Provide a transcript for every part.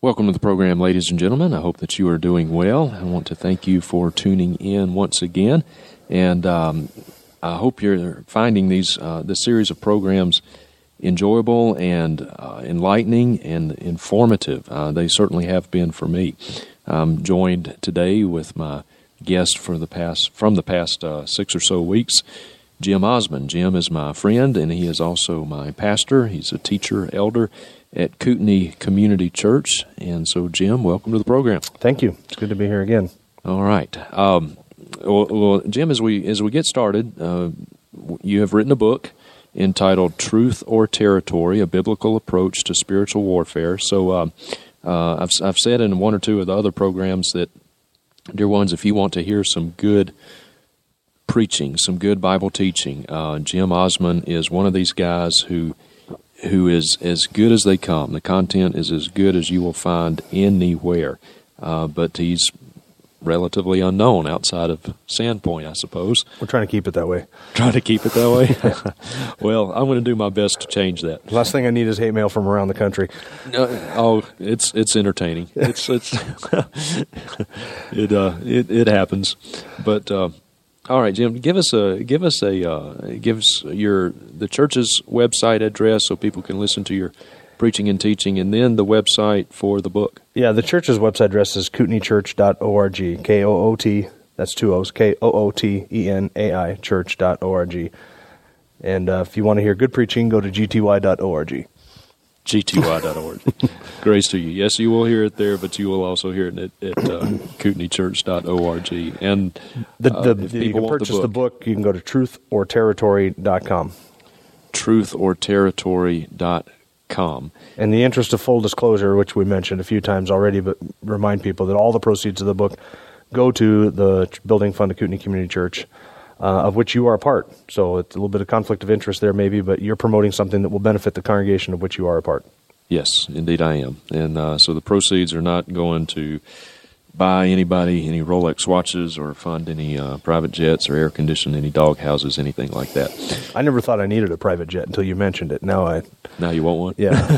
Welcome to the program, ladies and gentlemen. I hope that you are doing well. I want to thank you for tuning in once again, and I hope you're finding this series of programs enjoyable and enlightening and informative. They certainly have been for me. I'm joined today with my guest from the past 6 or so weeks, Jim Osmond. Jim is my friend, and he is also my pastor. He's a teacher, elder at Kootenai Community Church. And so, Jim, welcome to the program. Thank you. It's good to be here again. All right. Well, Jim, as we get started, you have written a book entitled Truth or Territory, A Biblical Approach to Spiritual Warfare. So I've said in one or two of the other programs that, dear ones, if you want to hear some good preaching, some good Bible teaching, Jim Osmond is one of these guys who is as good as they come. The content is as good as you will find anywhere. But he's relatively unknown outside of Sandpoint, I suppose. We're trying to keep it that way. Trying to keep it that way? Well, I'm going to do my best to change that. Last thing I need is hate mail from around the country. It's entertaining. It happens. But all right, Jim, give us the church's website address so people can listen to your preaching and teaching, and then the website for the book. Yeah, the church's website address is kootenaichurch.org, K-O-O-T, that's two O's, K-O-O-T-E-N-A-I, church.org. And if you want to hear good preaching, go to gty.org. gty.org. Grace to you. Yes, you will hear it there, but you will also hear it at kootenaichurch.org. And you can purchase the book. You can go to truthorterritory.com. truthorterritory.com. In the interest of full disclosure, which we mentioned a few times already, but remind people that all the proceeds of the book go to the Building Fund of Kootenai Community Church, of which you are a part. So it's a little bit of conflict of interest there maybe, but you're promoting something that will benefit the congregation of which you are a part. Yes, indeed I am. And so the proceeds are not going to buy anybody any Rolex watches or fund any private jets or air condition any dog houses, anything like that. I never thought I needed a private jet until you mentioned it. Now you want one? Yeah.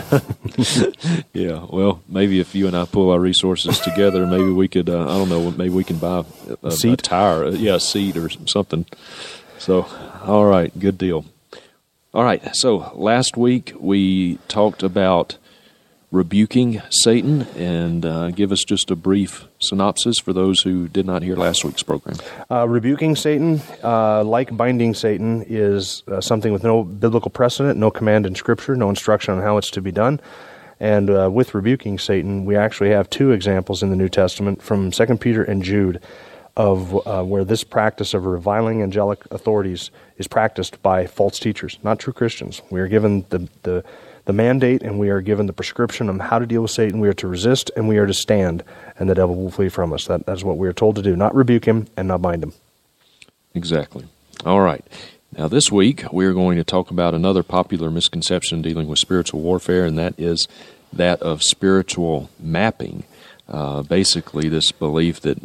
Yeah, well, maybe if you and I pull our resources together, maybe we could, maybe we can buy a tire, a seat or something. So, all right, good deal. All right, so last week we talked about rebuking Satan, and give us just a brief synopsis for those who did not hear last week's program. Rebuking Satan, like binding Satan, is something with no biblical precedent, no command in Scripture, no instruction on how it's to be done. And with rebuking Satan, we actually have two examples in the New Testament from 2 Peter and Jude of where this practice of reviling angelic authorities is practiced by false teachers, not true Christians. We are given the mandate, and we are given the prescription on how to deal with Satan. We are to resist, and we are to stand, and the devil will flee from us. That's what we are told to do, not rebuke him and not bind him. Exactly. All right. Now, this week, we are going to talk about another popular misconception dealing with spiritual warfare, and that is that of spiritual mapping. Basically, this belief that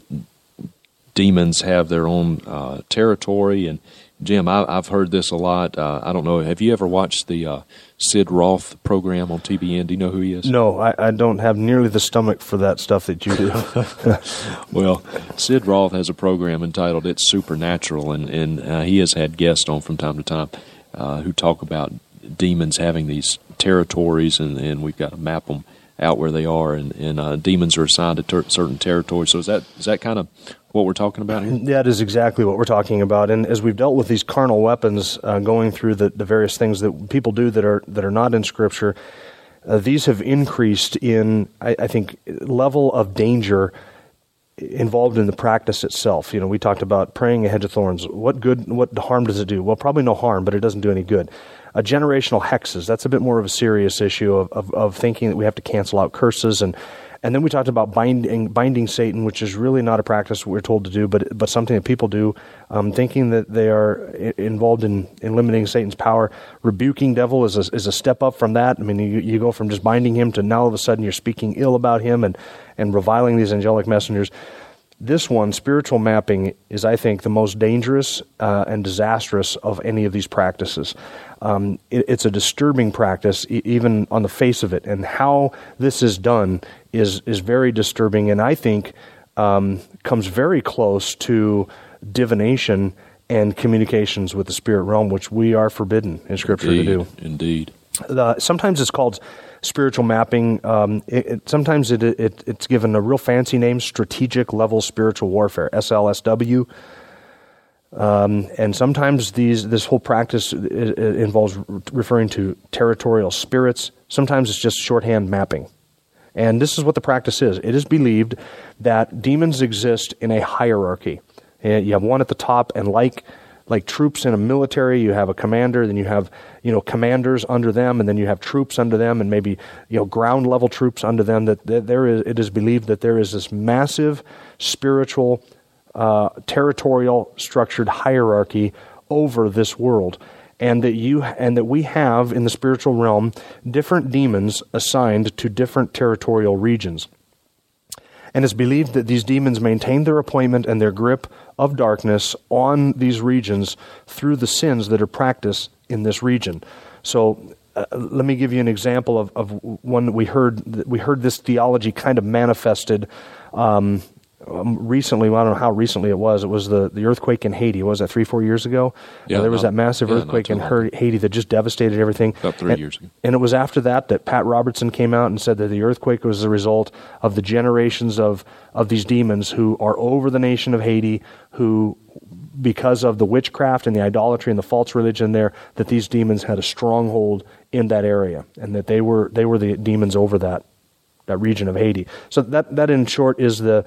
demons have their own territory. And Jim, I've heard this a lot. I don't know. Have you ever watched the Sid Roth program on TBN? Do you know who he is? No, I don't have nearly the stomach for that stuff that you do. Well, Sid Roth has a program entitled It's Supernatural, and he has had guests on from time to time who talk about demons having these territories, and we've got to map them out where they are, and demons are assigned to certain territories. So is that kind of what we're talking about here? That is exactly what we're talking about. And as we've dealt with these carnal weapons, going through the various things that people do that are not in Scripture, these have increased in, I think, level of danger involved in the practice itself. You know, we talked about praying a hedge of thorns. What harm does it do? Well, probably no harm, but it doesn't do any good. Generational hexes, that's a bit more of a serious issue of thinking that we have to cancel out curses. And then we talked about binding Satan, which is really not a practice we're told to do, but something that people do, thinking that they are involved in limiting Satan's power. Rebuking devil is a step up from that. I mean, you go from just binding him to now all of a sudden you're speaking ill about him and reviling these angelic messengers. This one, spiritual mapping, is, I think, the most dangerous and disastrous of any of these practices. It's a disturbing practice, even on the face of it, and how this is done is very disturbing, and I think comes very close to divination and communications with the spirit realm, which we are forbidden in Scripture to do. Indeed. Sometimes it's called spiritual mapping. Sometimes it's given a real fancy name, strategic level spiritual warfare, SLSW. And sometimes this whole practice involves referring to territorial spirits. Sometimes it's just shorthand mapping. And this is what the practice is. It is believed that demons exist in a hierarchy. And you have one at the top, and like troops in a military, you have a commander, then you have commanders under them, and then you have troops under them, and maybe ground level troops under them. It is believed that there is this massive spiritual territorial structured hierarchy over this world, and that we have in the spiritual realm different demons assigned to different territorial regions. And it's believed that these demons maintain their appointment and their grip of darkness on these regions through the sins that are practiced in this region. So let me give you an example of one that we heard this theology kind of manifested recently. Well, I don't know how recently it was. It was the earthquake in Haiti. Was that 3-4 years ago? Yeah, there was that massive earthquake in Haiti that just devastated everything. About 3 years ago. And it was after that Pat Robertson came out and said that the earthquake was the result of the generations of these demons who are over the nation of Haiti, who, because of the witchcraft and the idolatry and the false religion there, that these demons had a stronghold in that area, and that they were the demons over that region of Haiti. So that in short is the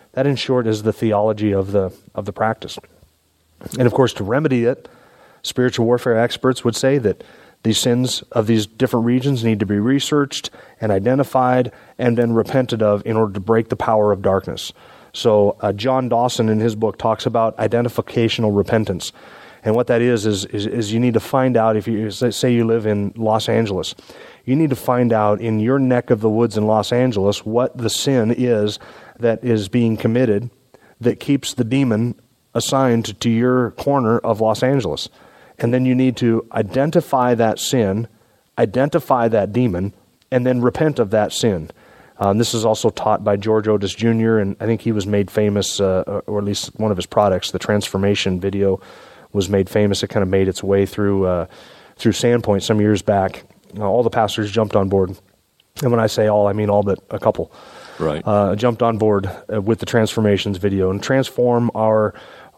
theology of the practice. And of course, to remedy it, spiritual warfare experts would say that these sins of these different regions need to be researched and identified and then repented of in order to break the power of darkness. So John Dawson in his book talks about identificational repentance. And what that is you need to find out, if you say you live in Los Angeles, you need to find out in your neck of the woods in Los Angeles what the sin is that is being committed that keeps the demon assigned to your corner of Los Angeles. And then you need to identify that sin, identify that demon, and then repent of that sin. This is also taught by George Otis Jr., and I think he was made famous, or at least one of his products, the Transformation video, was made famous. It kind of made its way through Sandpoint some years back. All the pastors jumped on board. And when I say all, I mean all but a couple. Right. Jumped on board with the Transformations video and transform our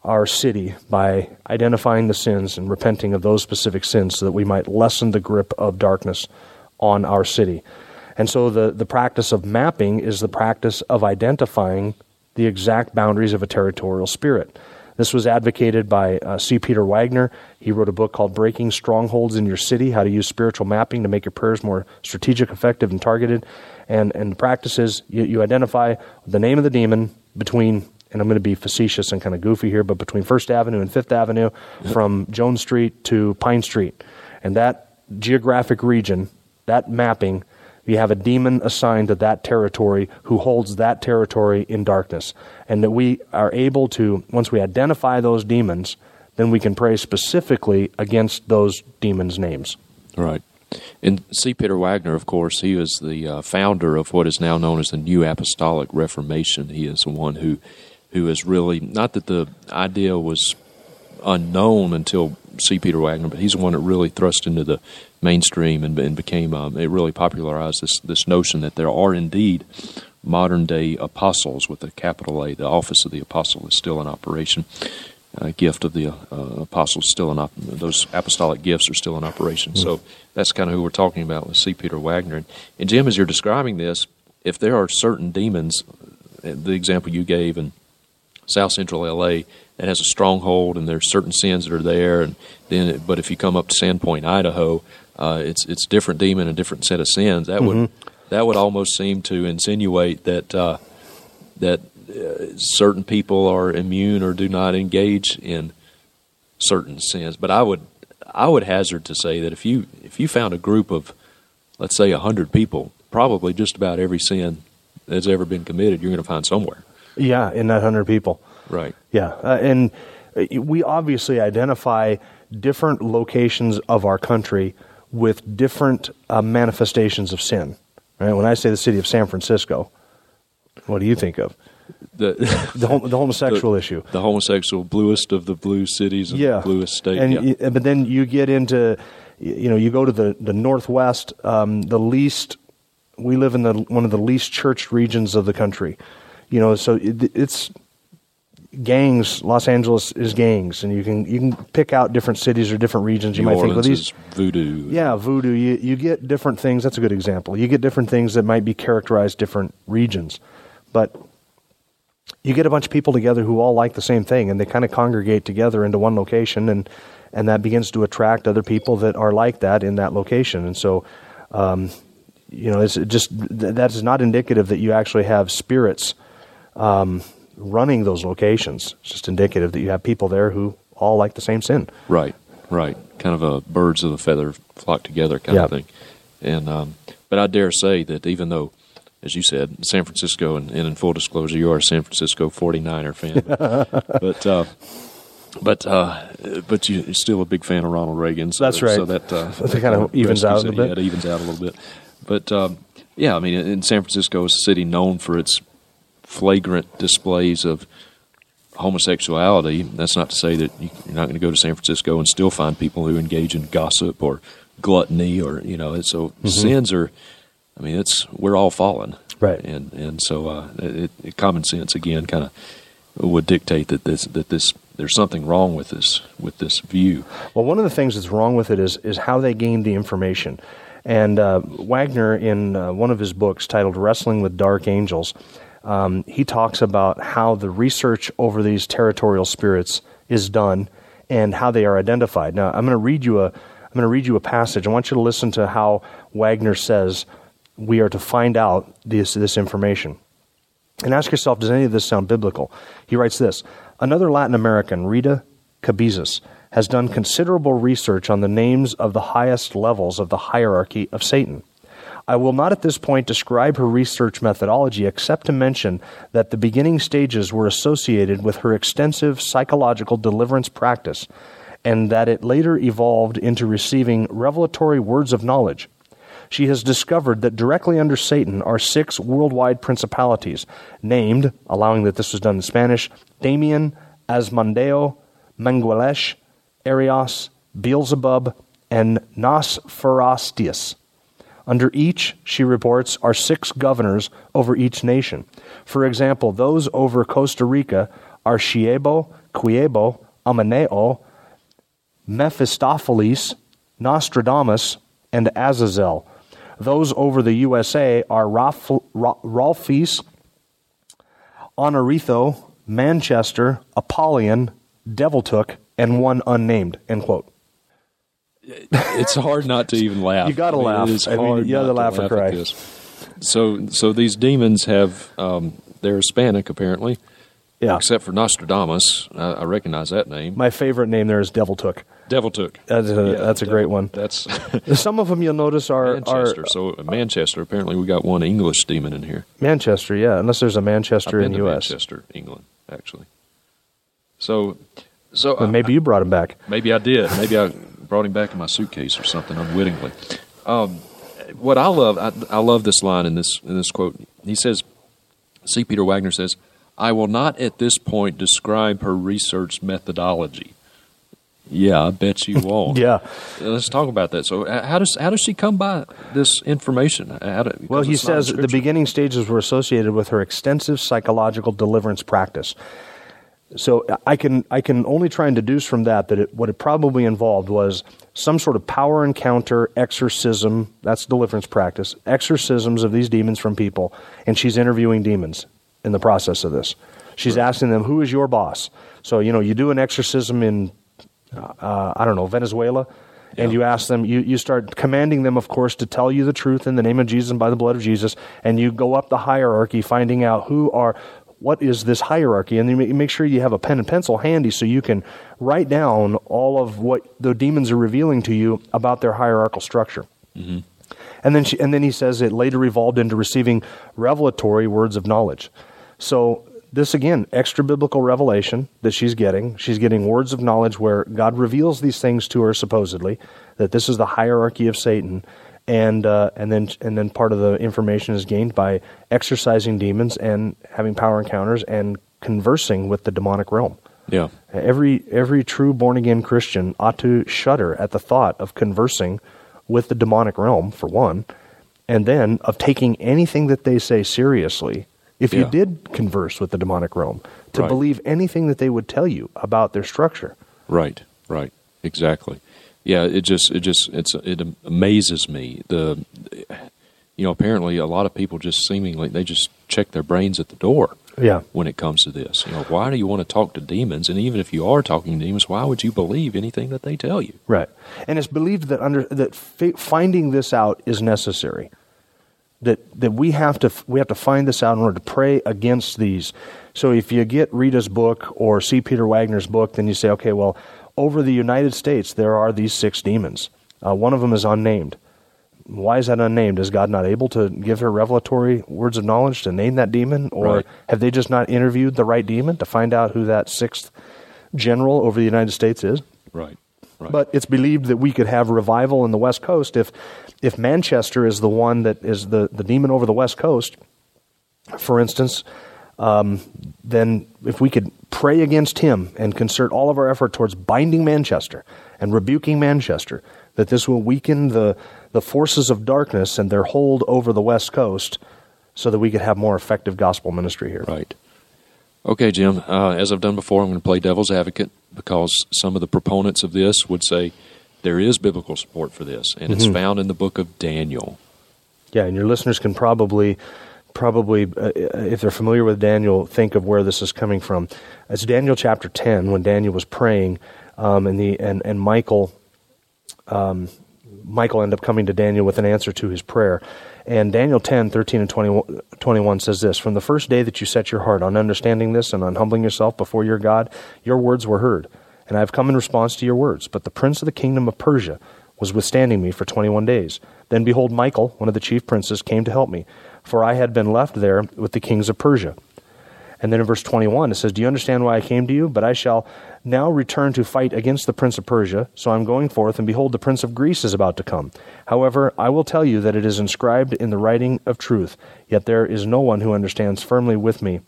city by identifying the sins and repenting of those specific sins so that we might lessen the grip of darkness on our city. And so the practice of mapping is the practice of identifying the exact boundaries of a territorial spirit. This was advocated by C. Peter Wagner. He wrote a book called Breaking Strongholds in Your City, How to Use Spiritual Mapping to Make Your Prayers More Strategic, Effective, and Targeted. And the practice is you identify the name of the demon between, and I'm going to be facetious and kind of goofy here, but between 1st Avenue and 5th Avenue, from Jones Street to Pine Street. And that geographic region, that mapping, you have a demon assigned to that territory who holds that territory in darkness. And that we are able to, once we identify those demons, then we can pray specifically against those demons' names. Right. And C. Peter Wagner, of course, he was the founder of what is now known as the New Apostolic Reformation. He is the one who is really, not that the idea was unknown until C. Peter Wagner, but he's the one that really thrust into the mainstream and became, it really popularized this notion that there are indeed modern-day apostles with a capital A. The office of the apostle is still in operation. Gift of the apostle is still in those apostolic gifts are still in operation. Mm-hmm. So that's kind of who we're talking about with C. Peter Wagner. And Jim, as you're describing this, if there are certain demons, the example you gave in South Central L.A., that has a stronghold, and there's certain sins that are there, and then, but if you come up to Sandpoint, Idaho, it's different demon and different set of sins. That would almost seem to insinuate that certain people are immune or do not engage in certain sins. But I would hazard to say that if you found a group of, let's say, 100 people, probably just about every sin that's ever been committed, you're going to find somewhere. Yeah, in that 100 people. Right. Yeah, and we obviously identify different locations of our country with different manifestations of sin. Right? When I say the city of San Francisco, What do you think of? The homosexual issue. The homosexual, bluest of the blue cities and the bluest state. And but then you get into, you go to the Northwest, the least, we live in one of the least churched regions of the country. So it's gangs. Los Angeles is gangs, and you can pick out different cities or different regions. You New might Orleans think, well, these is voodoo. Yeah, voodoo. You get different things. That's a good example. You get different things that might be characterized different regions, but you get a bunch of people together who all like the same thing, and they kind of congregate together into one location, and that begins to attract other people that are like that in that location. And so, it's just that is not indicative that you actually have spirits running those locations. It's just indicative that you have people there who all like the same sin. Right. Kind of a birds of a feather flock together kind of thing. And but I dare say that even though, as you said, San Francisco, and in full disclosure, you are a San Francisco 49er fan, but you're still a big fan of Ronald Reagan. So, that's right. So that kind of evens out a little bit. Yeah, it evens out a little bit. But in San Francisco is a city known for its flagrant displays of homosexuality. That's not to say that you're not going to go to San Francisco and still find people who engage in gossip or gluttony, or sins are. I mean, we're all fallen, right? And so common sense again kind of would dictate that there's something wrong with this view. Well, one of the things that's wrong with it is how they gain the information. And Wagner, in one of his books titled "Wrestling with Dark Angels," he talks about how the research over these territorial spirits is done and how they are identified. Now, I'm going to read you a passage. I want you to listen to how Wagner says we are to find out this information. And ask yourself, does any of this sound biblical? He writes this: another Latin American, Rita Cabezas, has done considerable research on the names of the highest levels of the hierarchy of Satan. I will not at this point describe her research methodology except to mention that the beginning stages were associated with her extensive psychological deliverance practice, and that it later evolved into receiving revelatory words of knowledge. She has discovered that directly under Satan are 6 worldwide principalities, named, allowing that this was done in Spanish, Damien, Asmodeo, Mangualesh, Arios, Beelzebub, and Nosferatius. Under each, she reports, are 6 governors over each nation. For example, those over Costa Rica are Shiebo, Quiebo, Amaneo, Mephistopheles, Nostradamus, and Azazel. Those over the USA are Ralphis, Honoritho, Manchester, Apollyon, Deviltook, and one unnamed, end quote. It's hard not to even laugh. You got to laugh. It's hard you either laugh or cry. So these demons have, they're Hispanic apparently. Yeah. Except for Nostradamus. I recognize that name. My favorite name there is Deviltook. Deviltook. That's a great one. That's some of them you'll notice are Manchester. So Manchester. Apparently, we got one English demon in here. Manchester, yeah. Unless there's a Manchester in the U.S. Manchester, England, actually. So maybe you brought him back. Maybe I did. Maybe I brought him back in my suitcase or something unwittingly. What I love this line in this quote. He says, C. Peter Wagner says, "I will not at this point describe her research methodology." Yeah, I bet you won't. Yeah. Let's talk about that. So how does she come by this information? Well, he says the beginning stages were associated with her extensive psychological deliverance practice. So I can only try and deduce from that what it probably involved was some sort of power encounter, exorcism, that's deliverance practice, exorcisms of these demons from people, and she's interviewing demons in the process of this. She's asking them, who is your boss? So, you do an exorcism in Venezuela, and you ask them, you start commanding them, of course, to tell you the truth in the name of Jesus and by the blood of Jesus, and you go up the hierarchy, finding out what is this hierarchy, and you make sure you have a pen and pencil handy so you can write down all of what the demons are revealing to you about their hierarchical structure. Mm-hmm. And then he says it later evolved into receiving revelatory words of knowledge. So this, again, extra biblical revelation that she's getting. She's getting words of knowledge where God reveals these things to her, supposedly, that this is the hierarchy of Satan, and then part of the information is gained by exorcising demons and having power encounters and conversing with the demonic realm. Yeah. Every true born-again Christian ought to shudder at the thought of conversing with the demonic realm, for one, and then of taking anything that they say seriously, if you did converse with the demonic realm, to believe anything that they would tell you about their structure. Right, exactly. Yeah, it amazes me. Apparently a lot of people just seemingly, they just check their brains at the door. Yeah. When it comes to this, why do you want to talk to demons? And even if you are talking to demons, why would you believe anything that they tell you? Right, and it's believed that finding this out is necessary. That we have to find this out in order to pray against these. So if you get Rita's book or C. Peter Wagner's book, then you say, okay, well, over the United States there are these 6 demons. One of them is unnamed. Why is that unnamed? Is God not able to give her revelatory words of knowledge to name that demon? Or have they just not interviewed the right demon to find out who that 6th general over the United States is? Right. But it's believed that we could have revival in the West Coast if Manchester is the one that is the demon over the West Coast, for instance, then if we could pray against him and concert all of our effort towards binding Manchester and rebuking Manchester, that this will weaken the forces of darkness and their hold over the West Coast so that we could have more effective gospel ministry here. Right. Okay, Jim, as I've done before, I'm going to play devil's advocate because some of the proponents of this would say there is biblical support for this, and it's found in the book of Daniel. Yeah, and your listeners can probably, if they're familiar with Daniel, think of where this is coming from. It's Daniel chapter 10 when Daniel was praying, and Michael ended up coming to Daniel with an answer to his prayer. And Daniel 10, 13 and 21 says this, "From the first day that you set your heart on understanding this and on humbling yourself before your God, your words were heard. And I have come in response to your words. But the prince of the kingdom of Persia was withstanding me for 21 days. Then behold, Michael, one of the chief princes, came to help me, for I had been left there with the kings of Persia." And then in verse 21, it says, "Do you understand why I came to you? But I shall now return to fight against the prince of Persia. So I am going forth, and behold, the prince of Greece is about to come. However, I will tell you that it is inscribed in the writing of truth. Yet there is no one who stands firmly with me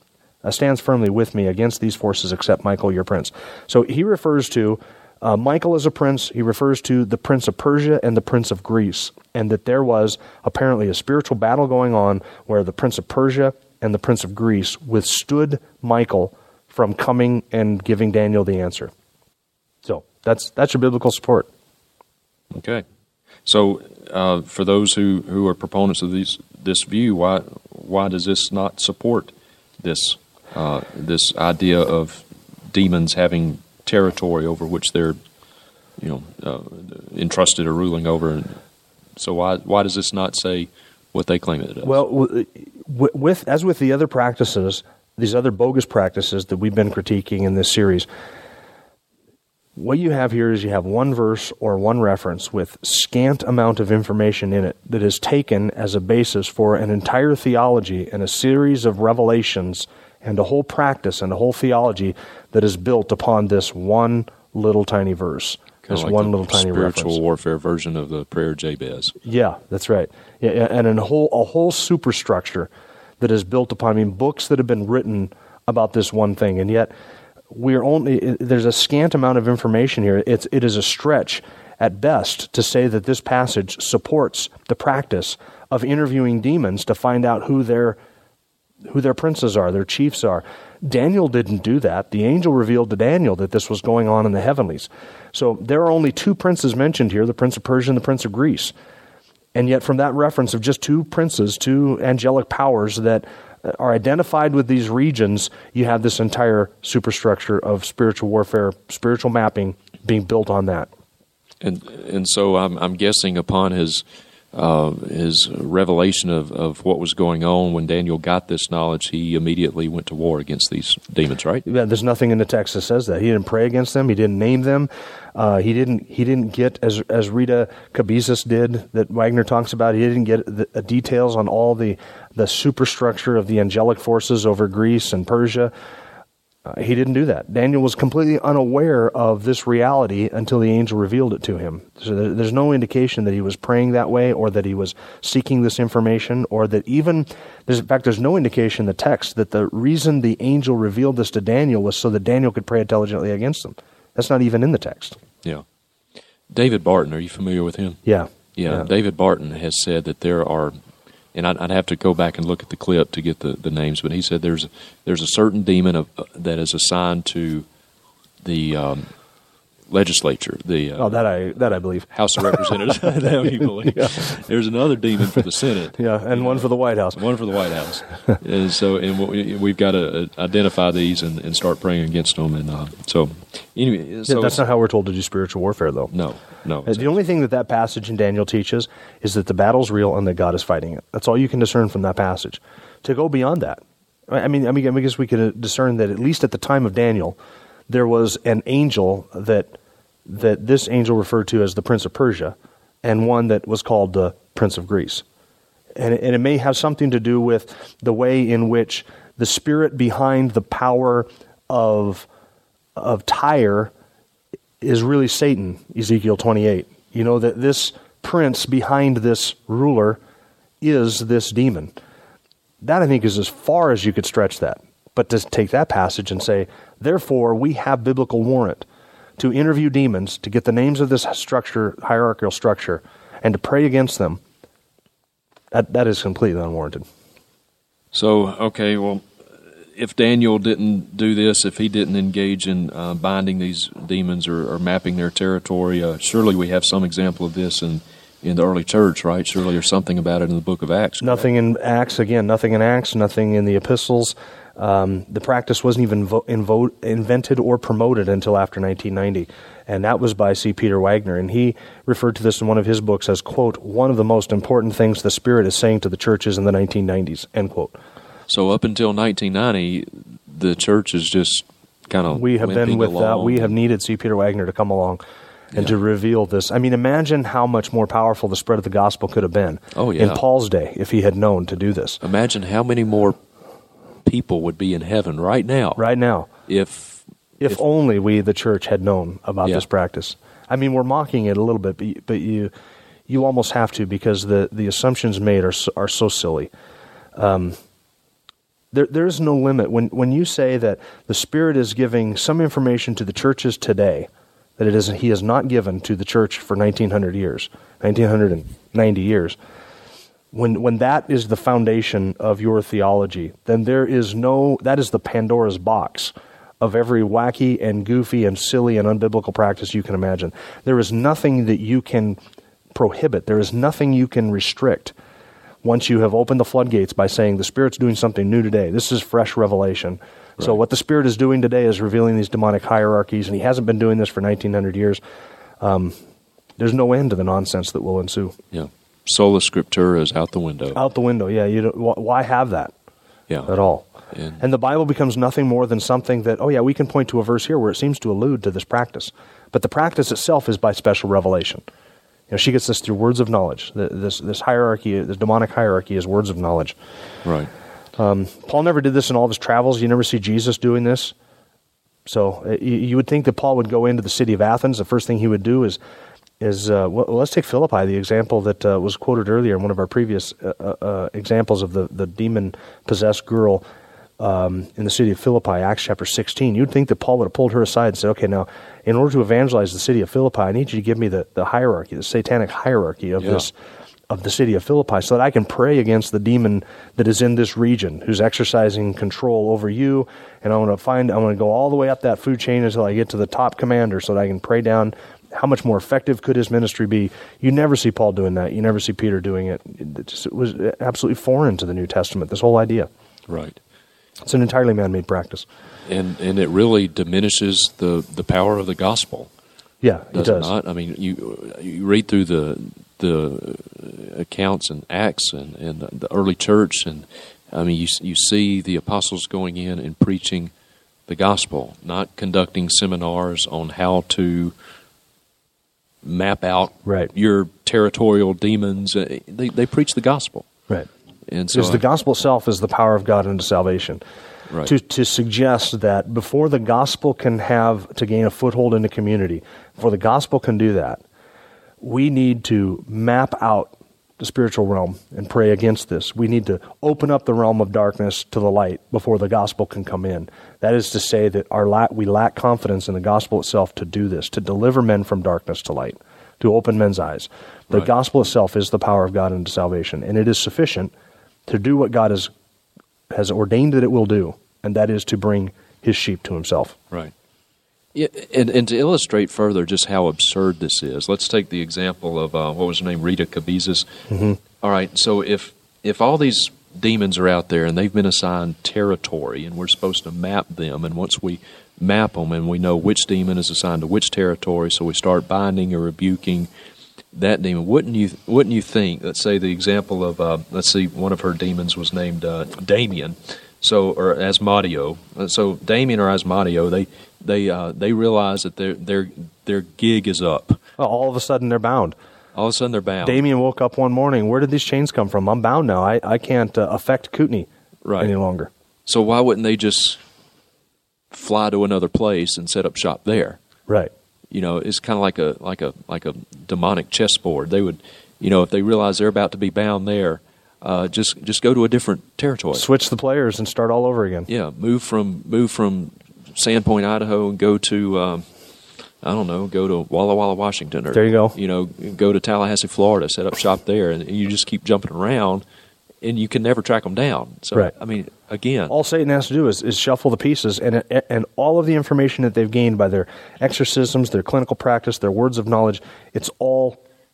against these forces except Michael, your prince." So he refers to Michael as a prince. He refers to the prince of Persia and the prince of Greece, and that there was apparently a spiritual battle going on where the prince of Persia and the prince of Greece withstood Michael from coming and giving Daniel the answer. So that's your biblical support. Okay. So for those who are proponents of this view, why does this not support this idea of demons having territory over which they're entrusted or ruling over? So why does this not say what they claim it does? Well, as with the other practices, these other bogus practices that we've been critiquing in this series, what you have here is you have one verse or one reference with scant amount of information in it that is taken as a basis for an entire theology and a series of revelations and a whole practice and a whole theology that is built upon this one little tiny verse. This like one little tiny spiritual warfare version of the prayer of Jabez. Yeah, that's right. Yeah, and a whole superstructure that is built upon books that have been written about this one thing, and yet there's a scant amount of information here. It is a stretch at best to say that this passage supports the practice of interviewing demons to find out who their princes are, their chiefs are. Daniel didn't do that. The angel revealed to Daniel that this was going on in the heavenlies. So there are only 2 princes mentioned here, the prince of Persia and the prince of Greece. And yet from that reference of just 2 princes, 2 angelic powers that are identified with these regions, you have this entire superstructure of spiritual warfare, spiritual mapping being built on that. And so I'm guessing upon his revelation of what was going on, when Daniel got this knowledge, he immediately went to war against these demons, right? Yeah, there's nothing in the text that says that. He didn't pray against them. He didn't name them. He didn't get, as Rita Cabezas did, that Wagner talks about, he didn't get the details on all the superstructure of the angelic forces over Greece and Persia. He didn't do that. Daniel was completely unaware of this reality until the angel revealed it to him. So there's no indication that he was praying that way, or that he was seeking this information, or that even, in fact, there's no indication in the text that the reason the angel revealed this to Daniel was so that Daniel could pray intelligently against them. That's not even in the text. Yeah. David Barton, are you familiar with him? Yeah. Yeah. David Barton has said that there are, and I'd have to go back and look at the clip to get the names, but he said there's a certain demon that is assigned to the legislature, that I believe. House of Representatives. That we believe. Yeah. There's another demon for the Senate. Yeah, and one for the White House. One for the White House. And we've got to identify these and start praying against them. And anyway, that's not how we're told to do spiritual warfare, though. No. Exactly. The only thing that passage in Daniel teaches is that the battle's real and that God is fighting it. That's all you can discern from that passage. To go beyond that, I guess we could discern that at least at the time of Daniel, there was an angel that this angel referred to as the Prince of Persia, and one that was called the Prince of Greece. And it may have something to do with the way in which the spirit behind the power of Tyre is really Satan, Ezekiel 28. You know, that this prince behind this ruler is this demon. That, I think, is as far as you could stretch that. But to take that passage and say, therefore, we have biblical warrant to interview demons, to get the names of this structure, hierarchical structure, and to pray against them, that is completely unwarranted. So, okay, well, if Daniel didn't do this, if he didn't engage in binding these demons or mapping their territory, surely we have some example of this in the early church, right? Surely there's something about it in the book of Acts. Nothing in Acts, nothing in the epistles. The practice wasn't even invented or promoted until after 1990, and that was by C. Peter Wagner, and he referred to this in one of his books as, quote, one of the most important things the Spirit is saying to the churches in the 1990s, end quote. So up until 1990, the church is just kind of we have been without. We have needed C. Peter Wagner to come along and to reveal this. I mean, imagine how much more powerful the spread of the gospel could have been in Paul's day if he had known to do this. Imagine how many more people would be in heaven right now. Right now. If only we, the church, had known about this practice. I mean, we're mocking it a little bit, but you almost have to, because the assumptions made are so silly. There is no limit. When you say that the Spirit is giving some information to the churches today that He has not given to the church for 1990 years, when that is the foundation of your theology, then that is the Pandora's box of every wacky and goofy and silly and unbiblical practice you can imagine. There is nothing that you can prohibit. There is nothing you can restrict once you have opened the floodgates by saying the Spirit's doing something new today. This is fresh revelation. Right. So what the Spirit is doing today is revealing these demonic hierarchies, and He hasn't been doing this for 1900 years. There's no end to the nonsense that will ensue. Yeah. Sola Scriptura is out the window. Out the window, yeah. Why have that at all? And the Bible becomes nothing more than something that, we can point to a verse here where it seems to allude to this practice. But the practice itself is by special revelation. She gets this through words of knowledge. This hierarchy, this demonic hierarchy, is words of knowledge. Right. Paul never did this in all of his travels. You never see Jesus doing this. So you would think that Paul would go into the city of Athens. The first thing he would do is let's take Philippi, the example that was quoted earlier in one of our previous examples of the demon-possessed girl in the city of Philippi, Acts chapter 16. You'd think that Paul would have pulled her aside and said, okay, now, in order to evangelize the city of Philippi, I need you to give me the hierarchy, the satanic hierarchy of of the city of Philippi, so that I can pray against the demon that is in this region, who's exercising control over you, and I want to go all the way up that food chain until I get to the top commander, so that I can pray down. How much more effective could his ministry be? You never see Paul doing that. You never see Peter doing it. It was absolutely foreign to the New Testament, this whole idea. Right. It's an entirely man-made practice. And it really diminishes the power of the gospel. Yeah, it does. Not? I mean, you read through the accounts in Acts and the early church, and I mean, you see the apostles going in and preaching the gospel, not conducting seminars on how to map out your territorial demons. They preach the gospel. Right. And so because the gospel itself is the power of God unto salvation. Right. To suggest that before the gospel can have to gain a foothold in the community, before the gospel can do that, we need to map out the spiritual realm and pray against this. We need to open up the realm of darkness to the light before the gospel can come in. That is to say that we lack confidence in the gospel itself to do this, to deliver men from darkness to light, to open men's eyes. The Right. gospel itself is the power of God into salvation, and it is sufficient to do what God has ordained that it will do, and that is to bring his sheep to himself. Right. Yeah, and to illustrate further just how absurd this is, let's take the example of, what was her name, Rita Cabezas. Mm-hmm. All right, so if all these demons are out there and they've been assigned territory and we're supposed to map them, and once we map them and we know which demon is assigned to which territory, so we start binding or rebuking that demon, wouldn't you think, let's say the example of, let's see, one of her demons was named Damien, or Asmodio. So Damien or Asmodio, they realize that their gig is up. Well, all of a sudden they're bound. All of a sudden they're bound. Damien woke up one morning. Where did these chains come from? I'm bound now. I can't affect Kootenai Right. any longer. So why wouldn't they just fly to another place and set up shop there? Right. You know, it's kind of like a demonic chessboard. They would, if they realize they're about to be bound there, just go to a different territory. Switch the players and start all over again. Yeah, move from Sandpoint, Idaho, and go to go to Walla Walla, Washington, or There you go. Go to Tallahassee, Florida, set up shop there, and you just keep jumping around, and you can never track them down. So, Right. I mean, again, All Satan has to do is shuffle the pieces, and all of the information that they've gained by their exorcisms, their clinical practice, their words of knowledge, it's all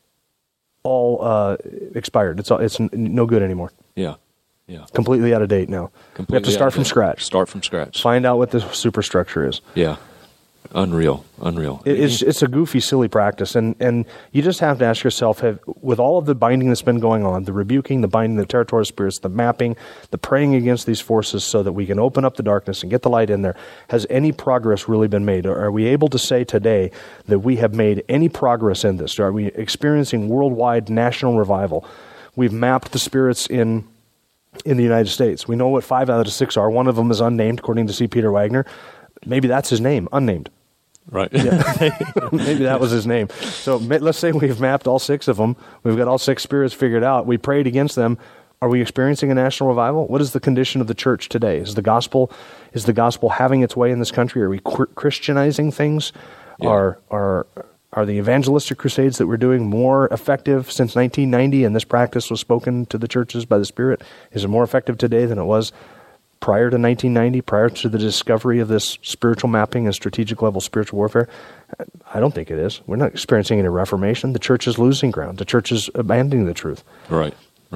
expired. It's no good anymore. yeah, Completely out of date now. We have to start from scratch. Start from scratch. Find out what the superstructure is. Yeah, unreal. It's a goofy, silly practice, and you just have to ask yourself, with all of the binding that's been going on, the rebuking, the binding, the territorial spirits, the mapping, the praying against these forces so that we can open up the darkness and get the light in there, has any progress really been made? Are we able to say today that we have made any progress in this? Are we experiencing worldwide national revival? We've mapped the spirits in the United States. We know what 5 out of 6 are. One of them is unnamed, according to C. Peter Wagner. Maybe that's his name, unnamed. Right. Maybe that was his name. So let's say we've mapped all 6 of them. We've got all 6 spirits figured out. We prayed against them. Are we experiencing a national revival? What is the condition of the church today? Is the gospel having its way in this country? Are we Christianizing things? Yeah. Are the evangelistic crusades that we're doing more effective since 1990, and this practice was spoken to the churches by the Spirit? Is it more effective today than it was prior to 1990, prior to the discovery of this spiritual mapping and strategic level spiritual warfare? I don't think it is. We're not experiencing any reformation. The church is losing ground. The church is abandoning the truth. Right.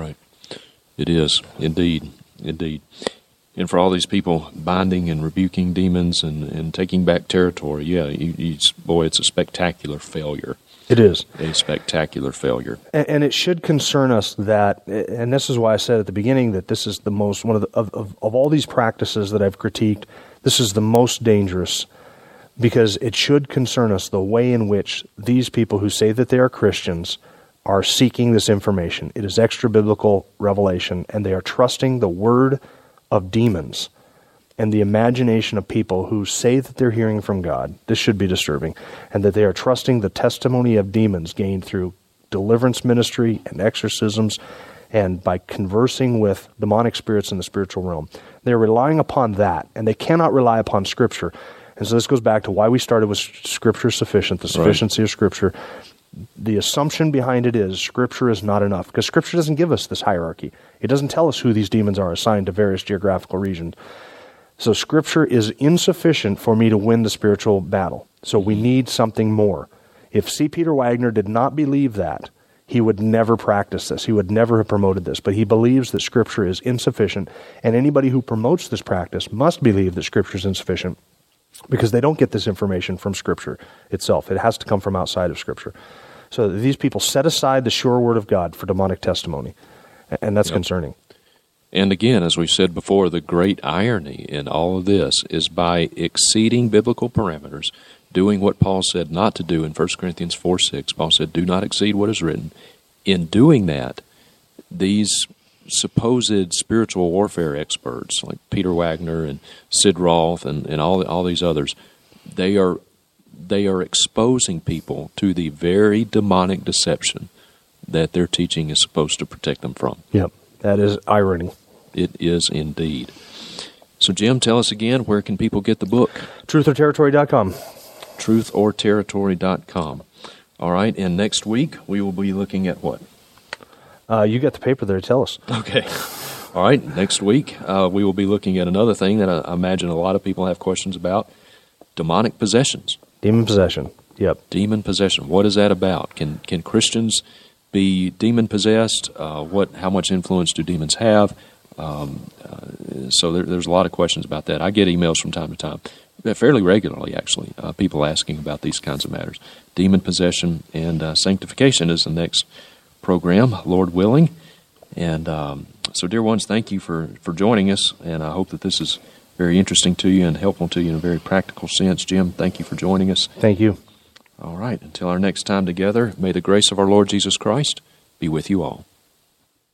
It is, indeed. And for all these people binding and rebuking demons and taking back territory, it's a spectacular failure. It is. A spectacular failure. And it should concern us that, and this is why I said at the beginning that this is the most, of all these practices that I've critiqued, this is the most dangerous, because it should concern us the way in which these people who say that they are Christians are seeking this information. It is extra-biblical revelation, and they are trusting the word of demons and the imagination of people who say that they're hearing from God. This should be disturbing. And that they are trusting the testimony of demons gained through deliverance ministry and exorcisms and by conversing with demonic spirits in the spiritual realm. They're relying upon that, and they cannot rely upon Scripture. And so this goes back to why we started with Scripture sufficient, the sufficiency of Scripture. The assumption behind it is Scripture is not enough, because Scripture doesn't give us this hierarchy. It doesn't tell us who these demons are assigned to various geographical regions. So Scripture is insufficient for me to win the spiritual battle. So we need something more. If C. Peter Wagner did not believe that, he would never practice this. He would never have promoted this. But he believes that Scripture is insufficient, and anybody who promotes this practice must believe that Scripture is insufficient, because they don't get this information from Scripture itself. It has to come from outside of Scripture. So these people set aside the sure word of God for demonic testimony, and that's concerning. And again, as we said before, the great irony in all of this is by exceeding biblical parameters, doing what Paul said not to do in 1 Corinthians 4:6. Paul said, do not exceed what is written. In doing that, these supposed spiritual warfare experts like Peter Wagner and Sid Roth and all these others, they are exposing people to the very demonic deception that their teaching is supposed to protect them from. Yep, that is irony. It is indeed. So, Jim, tell us again, where can people get the book? Truthorterritory.com. Truthorterritory.com. All right, and next week we will be looking at what? You got the paper there. Tell us. Okay. All right, next week we will be looking at another thing that I imagine a lot of people have questions about, demonic possessions. Demon possession. Yep. Demon possession. What is that about? Can Christians be demon possessed? How much influence do demons have? So there's a lot of questions about that. I get emails from time to time, fairly regularly actually, people asking about these kinds of matters. Demon possession and sanctification is the next program, Lord willing. And so, dear ones, thank you for joining us, and I hope that this is very interesting to you and helpful to you in a very practical sense. Jim, thank you for joining us. Thank you. All right, until our next time together, may the grace of our Lord Jesus Christ be with you all.